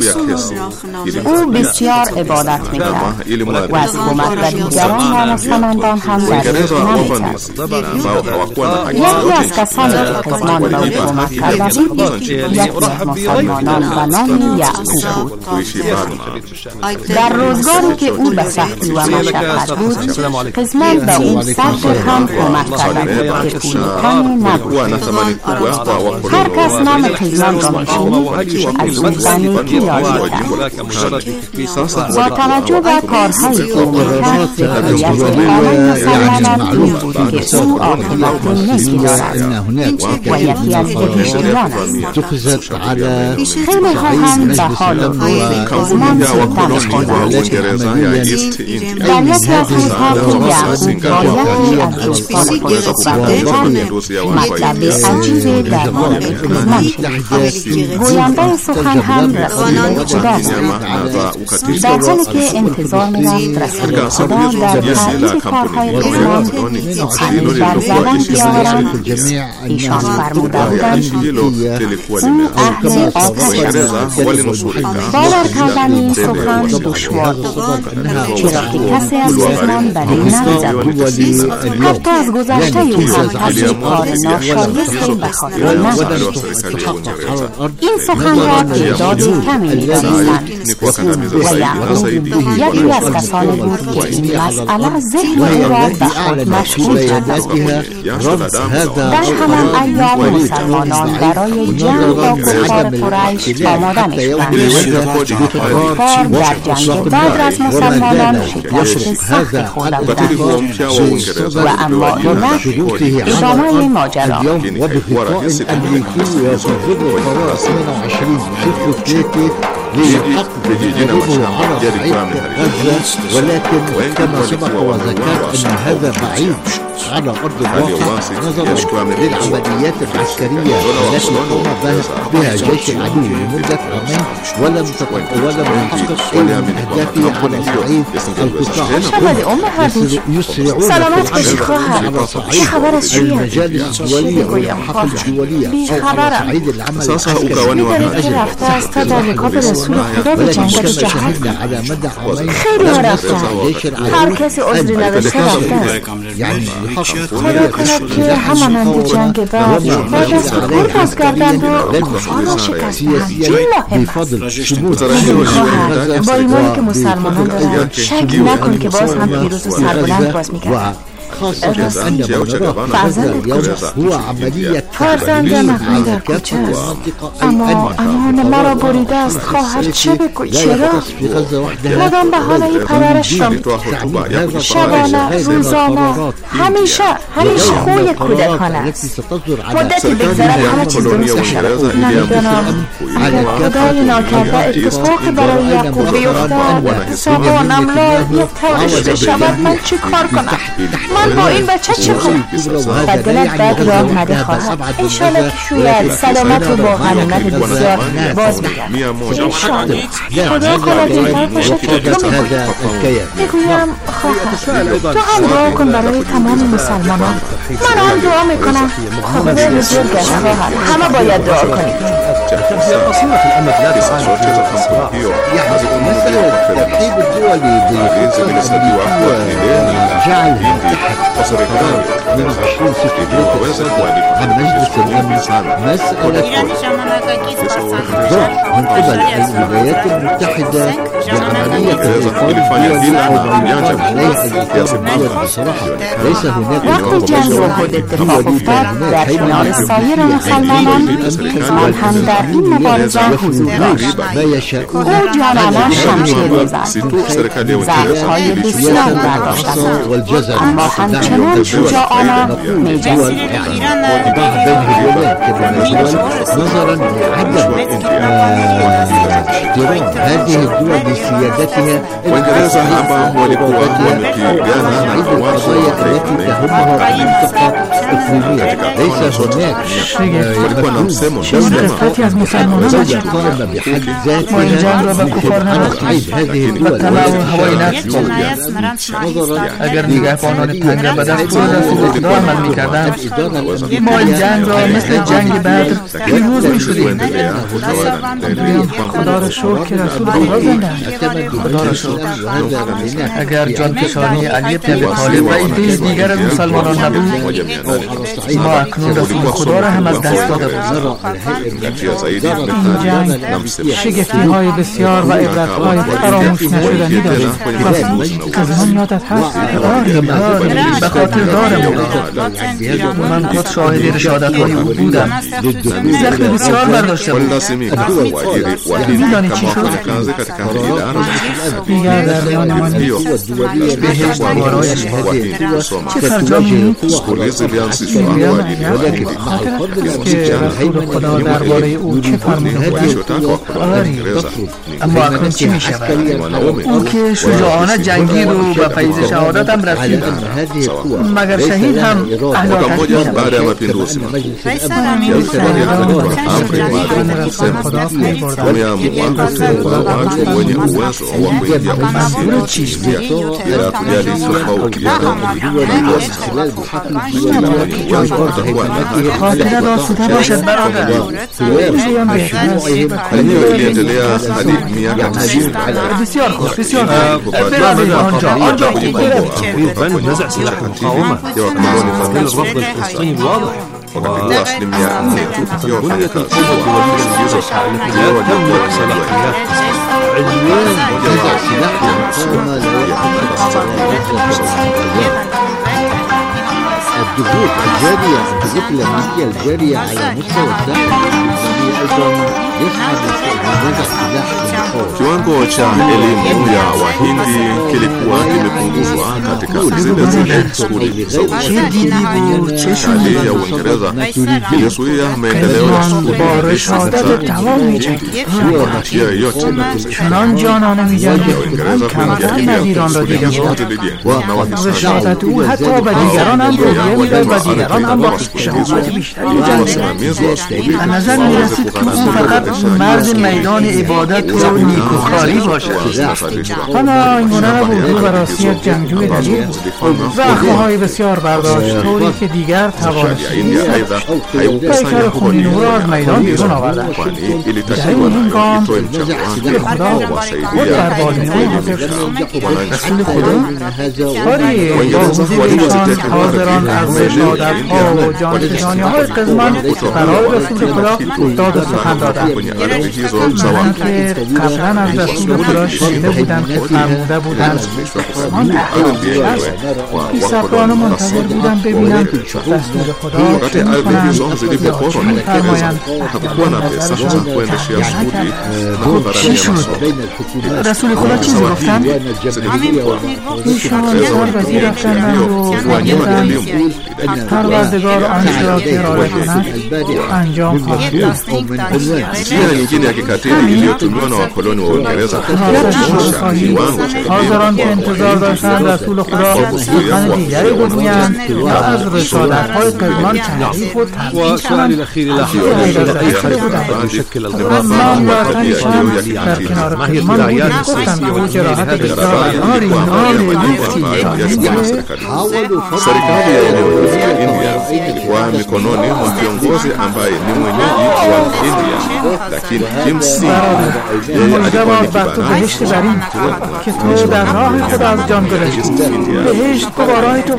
او بسیار عبادت می‌کرد و از حکومت و دیگران و مستمندان هم در نمی‌کرد. یکی از کسانی که قزمان را حکومت کرده بود یکی از مسلمانان به نام یعقوب بود. در روزگاری که او به سختی و مشقت بود، قزمان به او صبر هم کمک کرده که پولتنی نبود. هر کس نام قزمان را میشنید از او بنیگی یاد کرد. با توجه به کارهایی که او میکرد ذکریت آن مسلمانان این بود که او عاقبت نیکی دارد و یکی از بهشتیان است. خیلی ها هم به حال قزمان ستم خوردند. در یکی از روزها که یعقوب با یکی از دوستان خود صحبت می‌کرد، مطلب عجیبی در مورد قزمان شنید. گوینده سخن هم رسول خدا بود. در حالی که انتظار می‌رفت رسول خدا در تایید کارهای قزمان سخنی بر زبان بیاورند، ایشان فرموده بودند او اهل آتش باور کردن این سخن دشوار بود، چرا که کسی از قزمان برای نمی‌زد. حتی از گذشته او هم از این کار ناشایسته به خاطر نبود. این سخن را تعدادی کمی می‌دانستند و یعقوب یکی از کسانی بود که این مسئله ذهن او را به خود مشغول کرده بود. در همان ایام مسلمانان برای جنگ با کفار قریش آماده می‌شدند. کفار در جنگ بدر از مسلمانان شکست سخت خورده بودند و اما این ادامه ماجرا. ولكن كما سبق وذكرت أن هذا بعيد على أرض الواقع نظرا للعمليات العسكرية التي قام بها جيش العدو لمدة عامين ولم ولم يحقق أي من أهدافه على صعيد القطاع. يسرعون سلامت باشی خواهر. چه خبر از چیه؟ المجالس الدولية والمحافل الدولية أو على صعيد العمل العسكري. می‌دانی که رفته است تا در رکاب رسول خدا به جنگ جهاد کند. خیلی ها رفته. هر کسی عذری نداشته رفته است. یعنی خدا کند که همانند جنگ بعد بعد از سکوت از کردند و کفار را شکستند. این مهم است. با ایمانی که مسلمانان دارند شک نکن که باز هم پیروز و سربلند باز می‌گردند. خاصة أن هو عملية فرزند من در کوچه است، اما امان مرا بریده است. خواهر چه بگوی؟ چرا؟ مدام به حال این پرورش را می‌دهد. شبانه، روزانه، همیشه همیشه خوی کودکانه است. مدتی بگذرد همه چیز درست می‌شود. نمی‌دانم خدای ناکرده اتفاقی برای یعقوب بیفتد، ساقان املاک یک طورش بشود. من چه کار کنم؟ من با این بچه چه کنم؟ و دلت بد راه نده خواهد. انشالله که شوید سلامت و با غنیمت بسیار باز میگرد. انشالله خدا کند این طرف باشد که تو میگویم میگویم خواهد تو هم دعا کن برای تمام مسلمانان. من هم دعا میکنم. خدا بزرگ است خواهد. همه باید دعا کنیم. الترتيب الدولي جعل من عشرين ستة عن مجلس الأمن مسألة من قبل الولايات المتحدة بعملية الإقامة الدولي عليها الدول بصراحة ليس هناك وقت جنگ و خود اتفاق افتاد در کنار سایر مسلمانان قزمان هم در این مبارزه حضور داشت. او جانانه شمشیر می‌زد، ضرب‌های بسیار برداشت، اما همچنان شجاعانه می‌جنگید. نظرا لعدم احترام هذه الدول لسيادتها Uingereza ambao walikuwa wamepigana التي تهمها المنطقة إقليمية. ليس هناك قسمتی از مسلمانان قائمة بحد ذاتها يمكن أن تعيد هذه الدول اگر نگهبانان پنجه به دست رسول خدا عمل میکردند ما این جنگ را مثل جنگ بدر پیروز میشدیم. خدا را شکر که رسول خدا زنده است. خدا را شکر. اگر جانفشانی علی بن ابی طالب و عده دیگر از مسلمانان نبود ما اکنون رسول خدا را هم از دست داده بودیم. این جنگ شگفتی های بسیار و عبرت های فراموش نشدنی داشت. از من یادت هست؟ داریم داریم به خاطر دارم. من خود شاهد رشادت های او بودم. زخم بسیار برداشته بود. میدانی چی شد؟ دیگر در میان من بهشت بارایش چه فرجامی بود؟ که رسول خدا درباره او چه فرموده بود؟ اما اکنون چی می شود؟ او که شجاعانه جنگید و به فیض شهادت هم رسید، مگر شهید هم اهلاکش می شود؟ baada ya mapinduzi wameamua kuteua watu wenye uwezo wa kuingia ofisini bila kujali tofauti ya rangi na kila mwenye uwezo utakuwa na haki hiyo. Iliendelea hadi miaka tisini بسیار خوب بسیار خوب آنجا آنجا نزع سلاح المقاومة من الرفض الفلسطيني الواضح وأسلمية بنية القوة التي لا تملك صلاحيات عنوان نزع سلاح المقاومة الضغوط الجارية الضغوط الأمريكية الجارية على مستوى الداخل الإسلامي أيضا يسعى لنزع سلاح المقاومة. Kiwango cha elimu ya Wahindi kilikuwa kimepunguzwa katika zile zile skuli za Uingereza. Hali ya Uingereza ilizuia maendeleo ya skuli kwa njia yoyote چنان جانانه می‌جنگید کمتر نظیران را دیده بود. رشادت او حتی به دیگران هم روحیه می‌داد و دیگران هم با شجاعت بیشتری می‌جنگیدند. به نظر می‌رسید که او فقط مرد میدان عبادت و نیکوکاری باشد. حالا این گونه نبود. او به راستی یک جنگجوی دلیر بود. زخم‌های بسیار برداشت طوری که دیگر توانستی پیکر خونین او را از میدان بیرون آوردند. در این گام که خدا خود بر بالین او حاضر شد. رسول خدا آری با حضور ایشان حاضران از رشادت‌ها و جانفشانی‌های قزمان برای رسول خدا داد و سخن دادند. من که قبلا از رسول خدا شنیده بودم که فرموده بودند من احیان است بی صبرانه منتظر بودم ببینم رسول خدا چه می‌کنند یا چه می‌فرمایند. چی شد؟ رسول خدا چیزی گفتند؟ ایشان سر وزیر رفتند و فرمودند پروردگار آنچه را که ارائه کند انجام خواهد داد. njia nyingine ya kikatili iliyotumiwa na wakoloni wa Uingereza kuonyesha kiwango cha حاضران که انتظار داشتند رسول خدا سخن دیگری بگویند یا از رسالت‌های قزمان تعریف و وسؤالي الأخير إلى حضرتك يشكل الغراب ما هي الداعيات السياسية والجراحات serikali ya eneo la India ilikuwa mikononi mwa kiongozi ambaye ni mwenyeji wa India, lakini kimsingi yeye alikuwa ni kibaraka که تو در راه خدا از جان گذشتی. بهشت بارای تو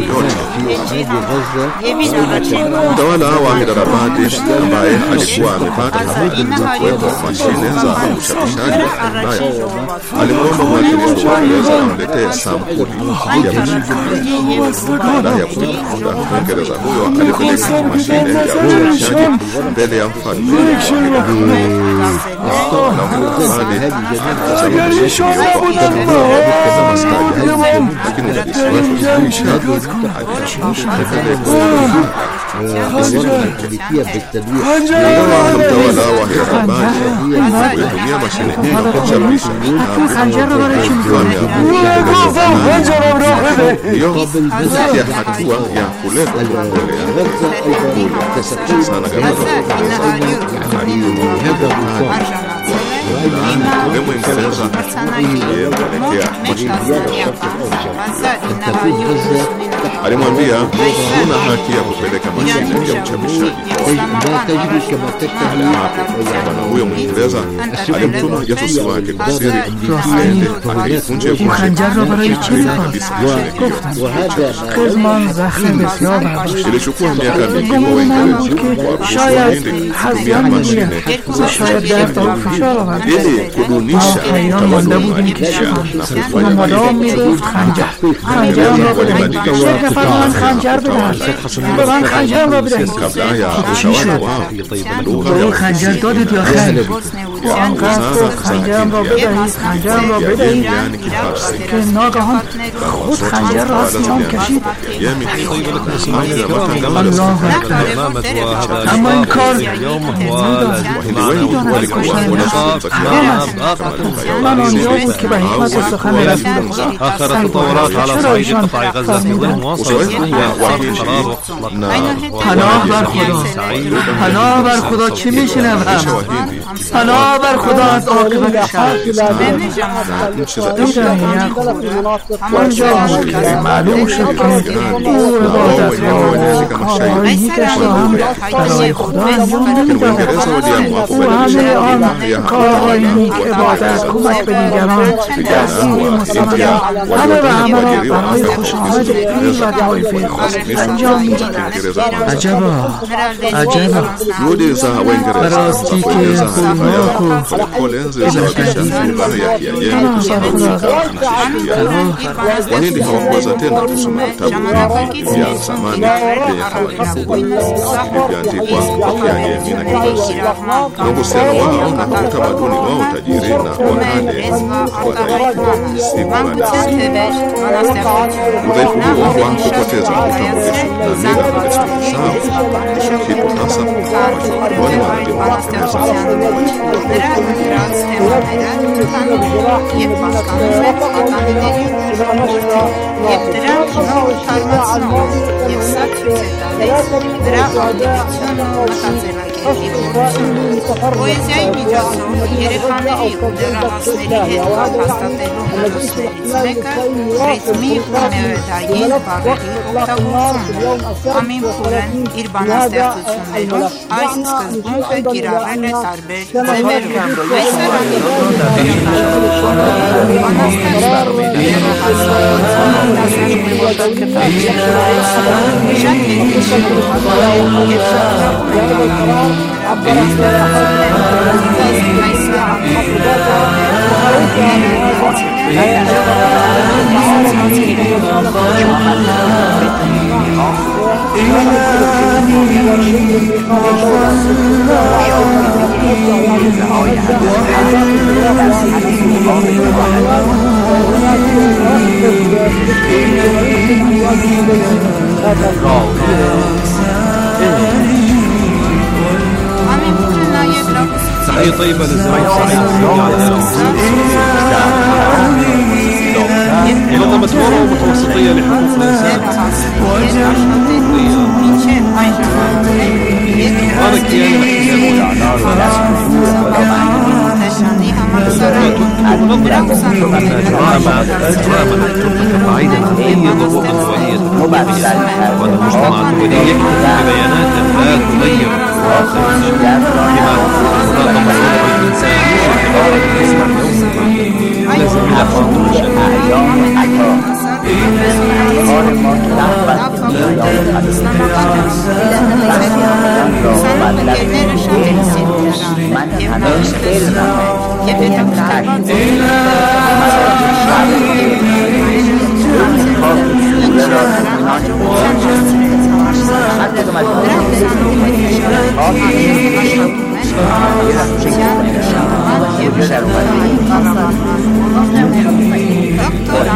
Mtawala wa Hyderabad ambaye alikuwa amepata habari za kuwepo mashine za uchapishaji wa Ulaya alimwomba mwakilishi wa Uingereza amletee sampuli ya mashine. Baada ya kutafuta, Mwingereza huyo alipeleka mashine ya uchapishaji mbele ya mfalme na lakini الكوميتية بالتدوير mtawala wa Herabani kuitumia mashine hii kuchapisha hiyo kufikia hatua ya kuleta kuendelea sana ule Mwingereza aliyepelekea alimwambia huna haki ya kupeleka mashine ya uchapishaji. Bwana huyo Mwingereza alimtuma jasusi wake kwa siri aende akaifunje ilichukua miaka mingi kwa Waingereza kutumia mashine ili kudunisha utamaduni na kabla ya utawala wao lugha ya خنجر دادید یا خیر آنقدر خنجرم را بدهید خنجرم را بدهید که ناگهان خود خنجر را از میان کشید. الله اکبر. اما این کار من آنجا بود که به حکمت سخن رسول آخر التطورات على صعيد قطاع غزة في ظل مواصلة پناه بر خدا پناه بر خدا چی میشنم پناه بر خدا از عاقبت شر آنجا بود که معلوم شد که او عبادت را کارهایی که هم برای خدا انجام نمیدهد. او همه آن کارهایی که عبادت کمک به دیگران دستور مستقیم همه و همه را برای خوش آمد این و طایفه خود انجام میدهد. عجبا عجبا براستی که خوناک و Wahindi hawakuweza tena kusoma vitabu vya zamani vyenye habari kubwa vilivyoandikwa kwa Kiajemi na Kifarsi na uhusiano wao na utamaduni wao tajiri na wa kale wa taifa siku baada ya siku. Udhaifu huo wa kupoteza utambulisho na mila na desturi zao kipo hasa ambacho wale wanadini wanapendeza. Եվ դրանք նոր թարմացնող և սա ցույց է տալիս դրա անդրությունը մտածելակերպի ուղղությունը։ Պոեզիայի միջոցով երեխաների ու դեռահասների հետ կապ հաստատելու հնարավորություններից մեկը ռիթմի ու մելոդիային բառերի օգտագործումն է։ Ամին Փուրեն իր բանաստեղծություններում այս սկզբունքը կիրառել է տարբեր ձևերով։ Այսօր تحية طيبة للزراعي الصعيد منظمة فورا ومتوسطية لحقوق الإنسان هذا كيان بعيدا عن أي ضروب وهي وأن المجتمع الدولي يكتب ببيانات لا تغير الواقع بما منظمة حقوق الإنسان لازم يلحظ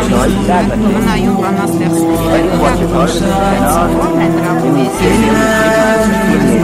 Դոկտոր Աննա Բանաստեղծությունների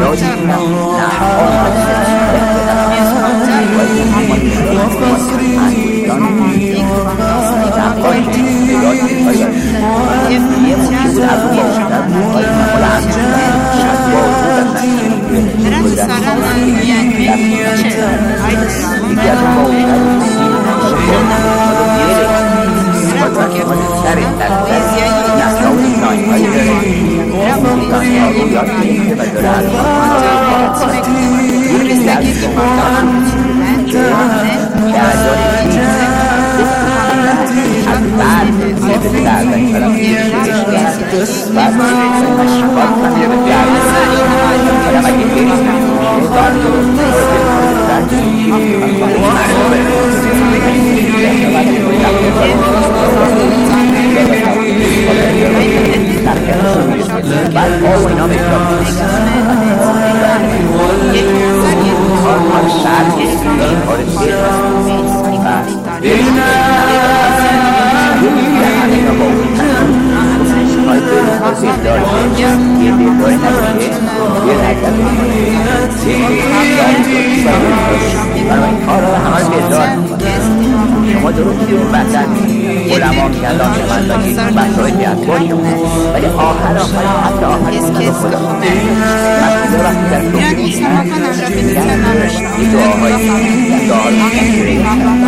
شما درستی اون وطن علما میگن دانش مندگی مسائل بیاد باشیم ولی آخر آخر حتی آخر این خدا مسئول وقتی در توفیقی این دعاهایی دعاهایی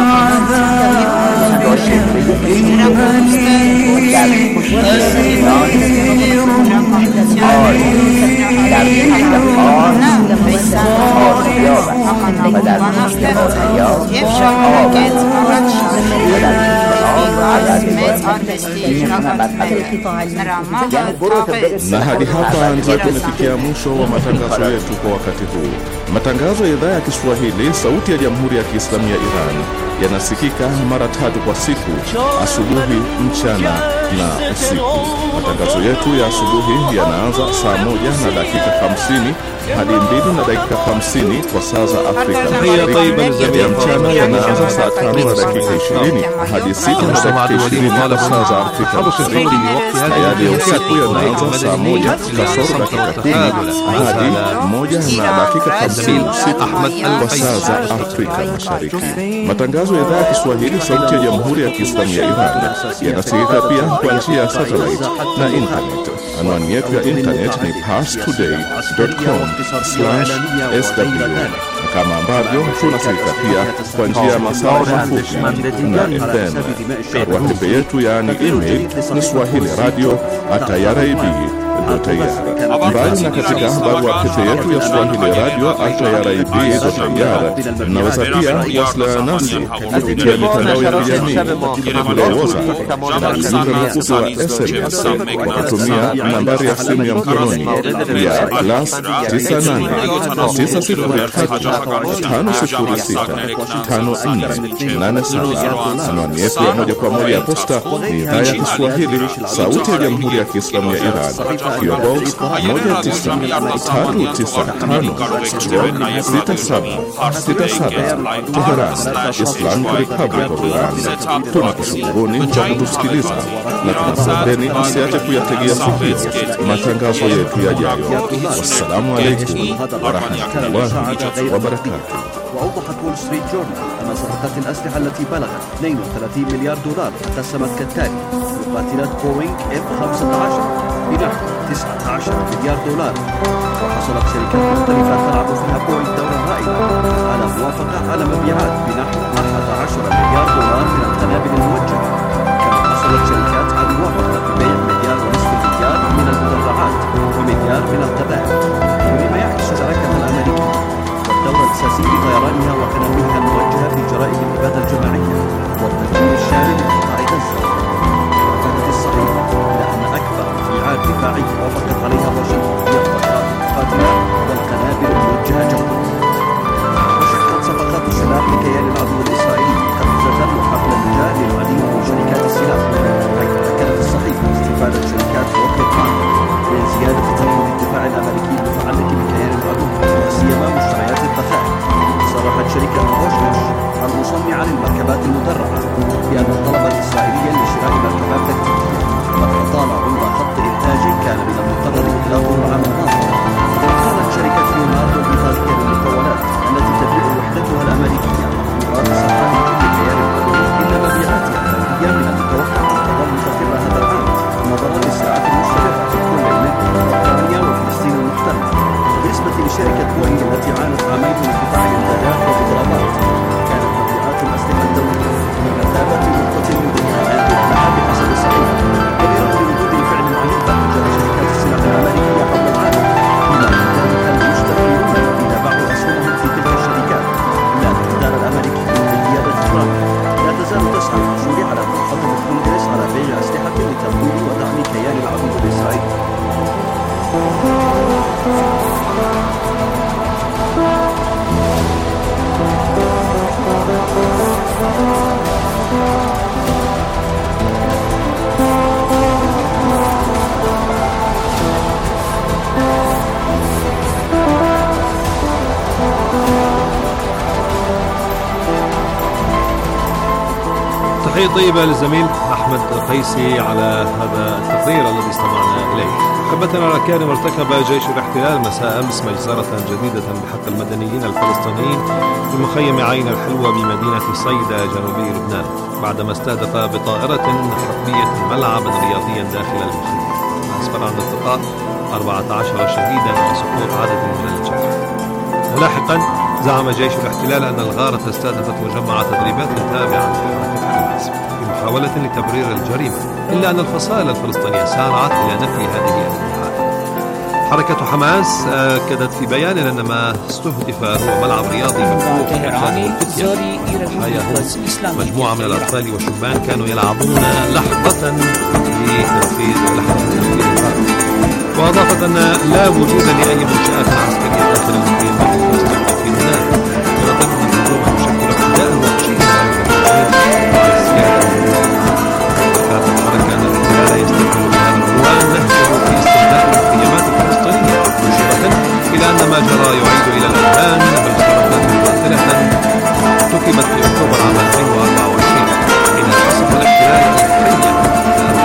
Na hadi hapa ndio tumefikia mwisho wa matangazo yetu kwa wakati huu. Matangazo ya idhaa ya Kiswahili Sauti ya Jamhuri ya Kiislamu ya Iran yanasikika mara tatu kwa siku: asubuhi, mchana na usiku. Matangazo yetu ya asubuhi yanaanza saa moja na dakika hamsini hadi mbili na dakika hamsini kwa saa za Afrika Mashariki. Ya mchana yanaanza saa tano na dakika ishirini hadi sita na dakika ishirini kwa saa za Afrika Mashariki. Na yale ya usiku yanaanza saa moja kasoro dakika kumi hadi moja na dakika hamsini usiku kwa saa za Afrika Mashariki. Matangazo ya idhaa ya Kiswahili Sauti ya Jamhuri ya Kiislamu ya Iran yanasikika pia kwa njia ya satellite na internet. Anwani yetu ya internet ni parstoday dot com slash s w, kama ambavyo tunasikika pia kwa njia ya masafa mafupi na F M. Barua pepe yetu yaani email ni swahili radio at irib dot i r. Mbali na katika barua pepe yetu ya swahili radio at irib dot i r, mnaweza pia kuwasiliana nasi kupitia mitandao ya kijamii kama vile WhatsApp na ujumbe mfupi wa S M S kwa kutumia nambari ya simu ya mkononi ya plus tisa nane tisa sifuri tatu tano sifuri sita tano nne nane saba. Anwani yetu ya moja kwa moja ya posta ni idhaa ya Kiswahili Sauti ya Jamhuri ya Kiislamu ya Iran, P O Box moja tisa tatu tisa tano sita saba sita saba, Tehran, Islamic Republic of Iran. Tunakushukuruni kwa kutusikiliza na tunasabeni msiache kuyategea sikio matangazo yetu yajayo. Wassalamu alaikum wa rahmatullahi wa barakatuh. وأوضحت وول ستريت جورنال أن صفقات الأسلحة التي بلغت اثنين وثلاثين مليار دولار تقسمت كالتالي: مقاتلات بوينغ إف خمسة عشر بنحو تسعة عشر مليار دولار، وحصلت شركات مختلفة تلعب فيها بوينغ دورا رائدا على موافقة على مبيعات بنحو أحد عشر مليار دولار من القنابل الموجهة، كما حصلت شركات على موافقة ببيع مليار ونصف مليار من المدرعات ومليار من القذائف، ومما يعكس شراكة الأمريكية الدور الأساسي لطيرانها وقنابلها الموجهة في جرائم الإبادة الجماعية والتدمير الشامل لقطاع غزة. وافقت الصحيفة إلى أن أكبر مبيعات دفاعية وافقت عليها واشنطن هي الطائرات المقاتلة والقنابل الموجهة جوًا. وشكلت صفقات السلاح لكيان العدو الإسرائيلي قفزة وحقل الرجال للعديد من شركات السلاح، حيث أكدت الصحيفة الصراعات المشتبكة كل من أوكرانيا وفلسطين المحتلة. بالنسبة لشركة بوينغ التي عانت عامين من انقطاع الإمدادات وإضرابات، كانت مبيعات الأسلحة الدولية بمثابة نقطة من ضمن الأنواع بحسب صحيفة، وبرغم وجود الفعل العنيف تجاه شركات السلاح الأمريكية حول العالم، إلا أن ذلك المستثمرون الذين باعوا أسهمهم في تلك الشركات إلا أن الإدارة الأمريكية بقيادة ترامب لا تزال تسعى للحصول على موافقة الكونغرس على بيع أسلحة لتمويل ودعم كيان العدو الإسرائيلي. تحية طيبة للزميل أحمد قيسي على هذا التقرير الذي استمعنا إليه. أحبتنا الأكارم، ارتكب جيش الاحتلال مساء أمس مجزرة جديدة بحق المدنيين الفلسطينيين في مخيم عين الحلوة بمدينة صيدا جنوبي لبنان، بعدما استهدف بطائرة حربية ملعبا رياضيا داخل المخيم، أسفر عن التقاء أربعة عشر شهيدا وسقوط عدد من الجرحى. ولاحقا زعم جيش الاحتلال أن الغارة استهدفت مجمع تدريبات تابعا لحركة حماس في محاولة لتبرير الجريمة، إلا أن الفصائل الفلسطينية سارعت إلى نفي هذه الادعاءات. حركة حماس أكدت في بيان أن ما استهدف هو ملعب رياضي مفتوح مجموعة من الأطفال والشبان كانوا يلعبون لحظة لتنفيذ لحظة وأضافت أن لا وجود لأي منشآت عسكرية داخل المخيمات الفلسطينية في لبنان، ونظن أن الهجوم تشكل أعداء وحشيا كانت الحركة أن الاحتلال يستكمل بهذا العنوان نهجه في استهداف المخيمات الفلسطينية، مشيرة إلى أن ما جرى يعيد إلى الأذهان مجزرة باطلة ارتكبت في أكتوبر عام ألفين وأربعة وعشرين حين وصف الاحتلال الحية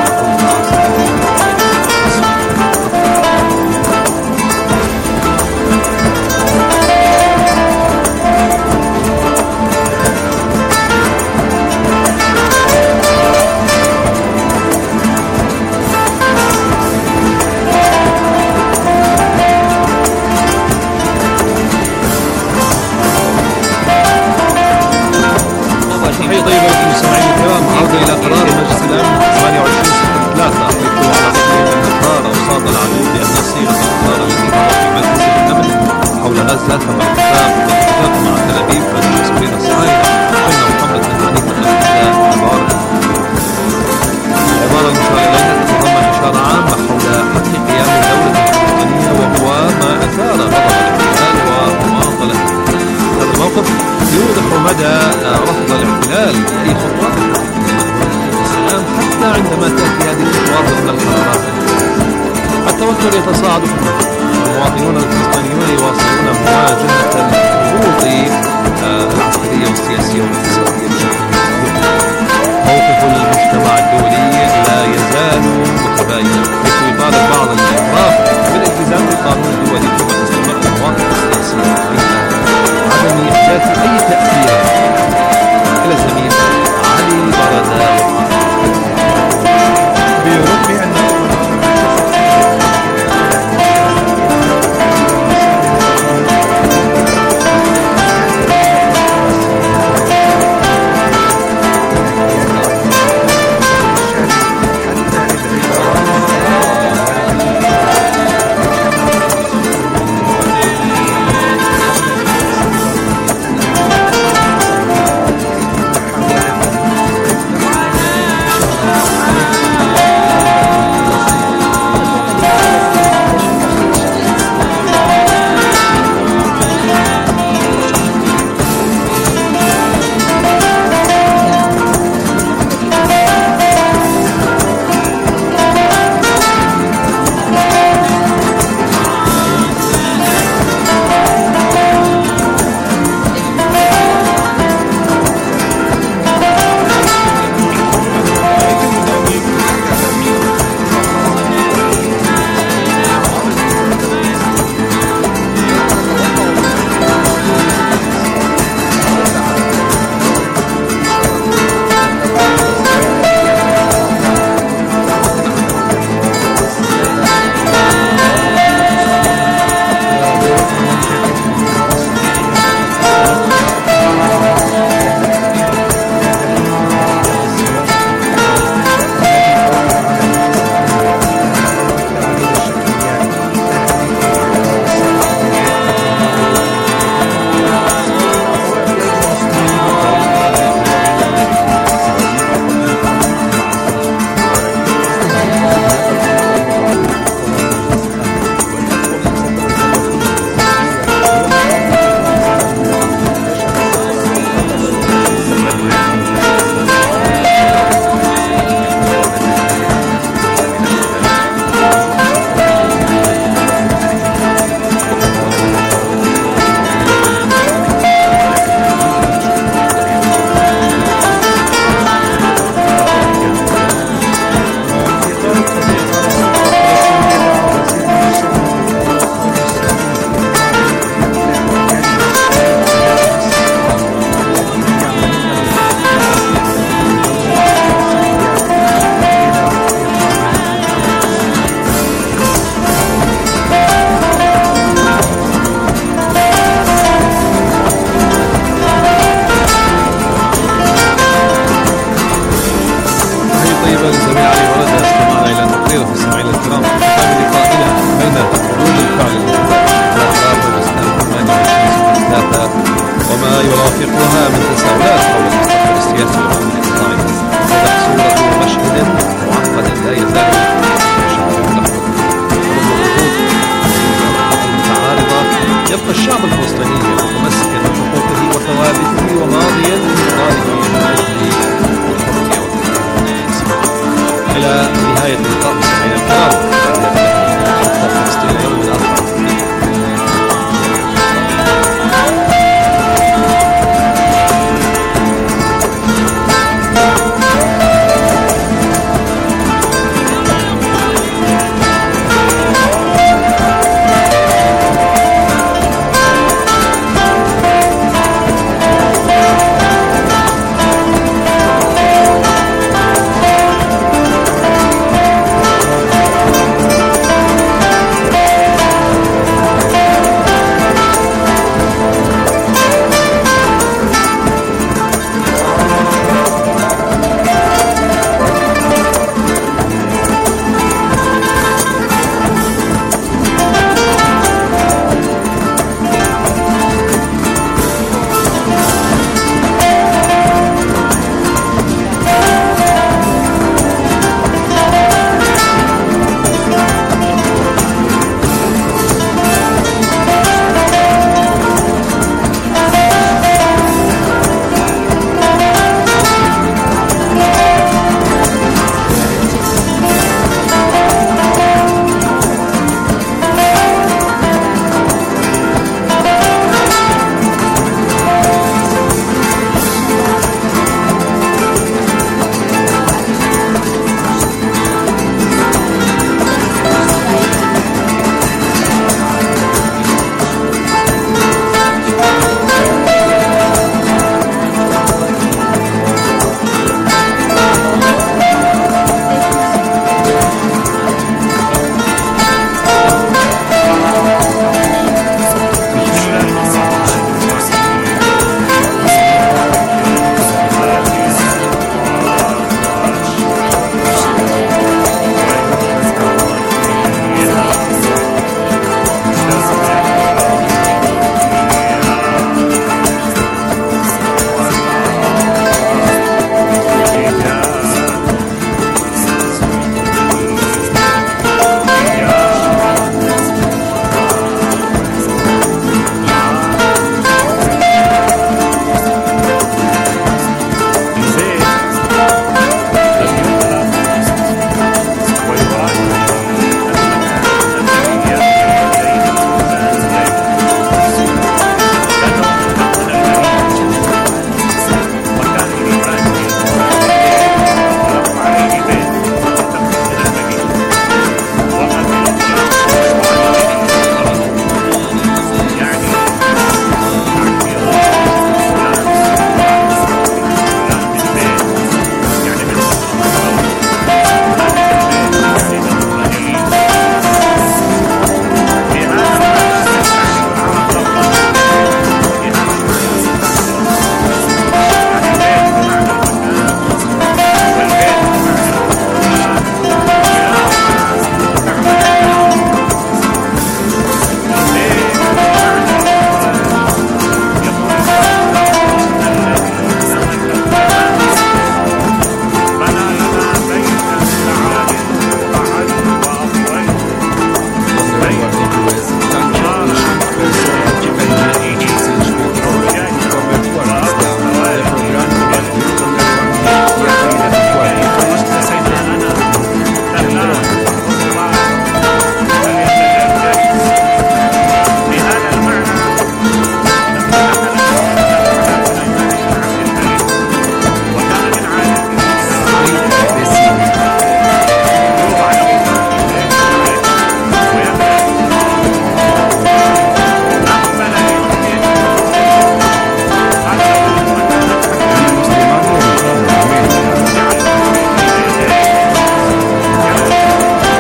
تحية طيبة لكم مستمعينا الكرام. عودة إلى قرار مجلس الأمن ثمانية وعشرين ستة ثلاثة يطلع على تقليل النقرار أوساط العدو بأن صيغة القرار التي ظهر في مجلس الأمن حول غزة تم الاتفاق بالاتفاق مع تل أبيب والمسؤولين الصهاينة ضمن محاولة عنيفة لإلغاء العبارة. العبارة المشار إليها تتضمن إشارة عامة حول حق قيام الدولة الفلسطينية، وهو ما أثار غضب الاحتلال ومعاطلته. هذا الموقف يوضح مدى رفض الاحتلال لأي خطوات السلام حتى عندما تأتي هذه الخطوات ضمن القرارات. التوتر يتصاعد في المنطقة، المواطنون الفلسطينيون يواصلون مواجهة الضغوط العسكرية والسياسية والاقتصادية بشكل مستمر. موقف المجتمع الدولي لا يزال متباينا، حيث يطالب بعض الأطراف بالالتزام بالقانون الدولي كما تستمر المواقف السياسية عدم إحداث أي تأثير. إلى الزميل علي برداوي بيرد بأن الكرام.